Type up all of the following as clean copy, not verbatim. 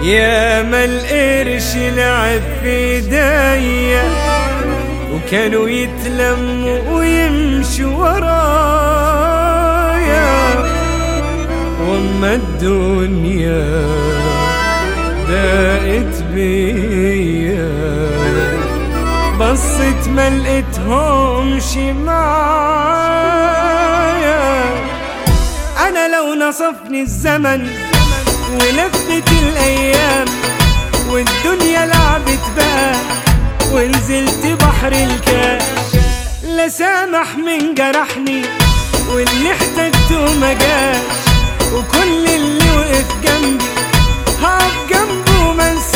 يا ما القرش لعب في ايديا وكانوا يتلموا ويمشوا ورايا، واما الدنيا ضاقت بيا بصت ما لقيتهمش معايا. انا لو نصفني الزمن ولفت الايام والدنيا لعبت بقى ونزلت بحر الكاش، لا سامح من جرحني واللي احتجته مجاش، وكل اللي وقف جنبي هقف جنبه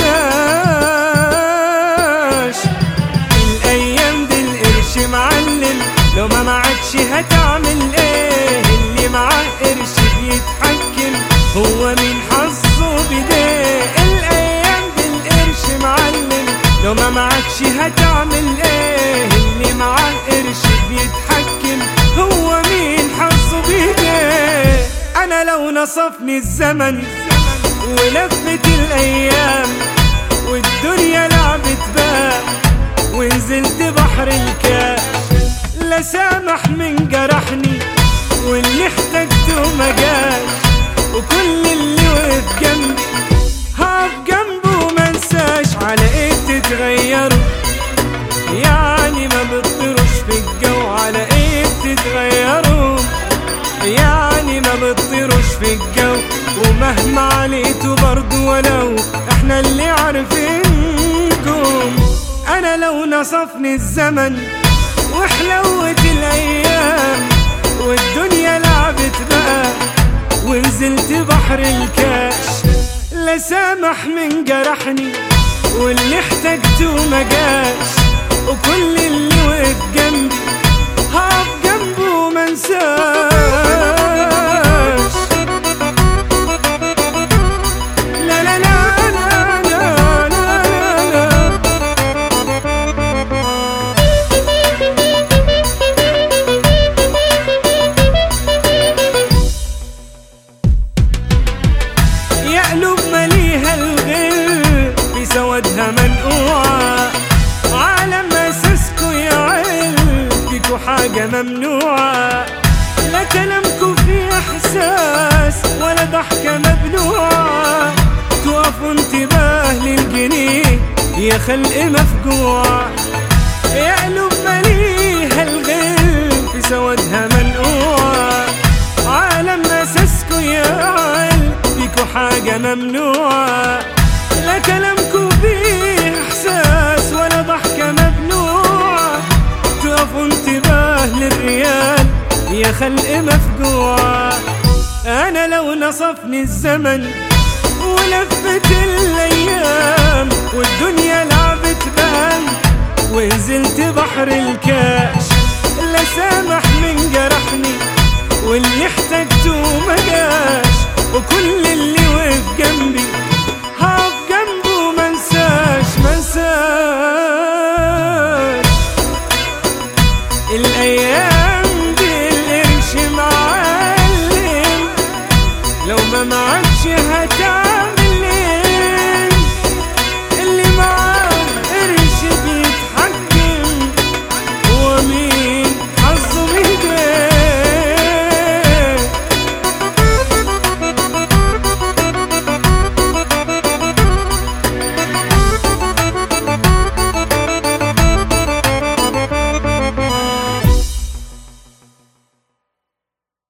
منساش. الايام دي القرش معلم، لو ما معكش هتعمل ايه؟ اللي معاه قرش بيتحكم هو مين حظه بديه. الايام دي القرش معلم، لو ما معكش هتعمل ايه؟ اللي معاه قرش بيتحكم هو مين حظه بديه. انا لو نصفني الزمن ولفت الايام والدنيا لعبت بقى ونزلت بحر الكاش، لا سامح من جرحني واللي احتجته مجاش، وكل اللي وقف جنبي هقف جنبه منساش. على ايه بتتغيروا يعني ما بتطيروش في الجو؟ على ايه بتتغيروا يعني ما بتطيروش في الجو؟ ومهما عليتوا برضو ولو احنا اللي عارفينكم. انا لو نصفني الزمن وحلوت الايام والدنيا لعبت بقى ونزلت بحر الكاش، لا سامح من جرحني واللي احتجته مجاش، وكل اللي وقف جنبي هقف جنبه منساش. لا لا لا لا لا لا لا. يا قلوب مليها الغل بسوادها منقوعة، عالم اساسكوا يعل فيكوا حاجة ممنوعة، لا كلامكوا فيه احساس ولا ضحكة مبلوعة، توقفوا انتباه للجنيه يا خلق مفجوع. يا قلوب مليها الغل في سوادها منقوعة، عالم اساسكوا يعل فيكوا حاجة ممنوعة، لا كلامكوا فيه احساس ولا ضحكة مبلوعة، تقفوا انتباه للريال يا خلق مفجوع. انا لو نصفني الزمن ولفت الايام والدنيا لعبت بان ونزلت بحر الكاش، لا سامح من جرحني واللي احتجته مجاش، وكل اللي وقف جنبي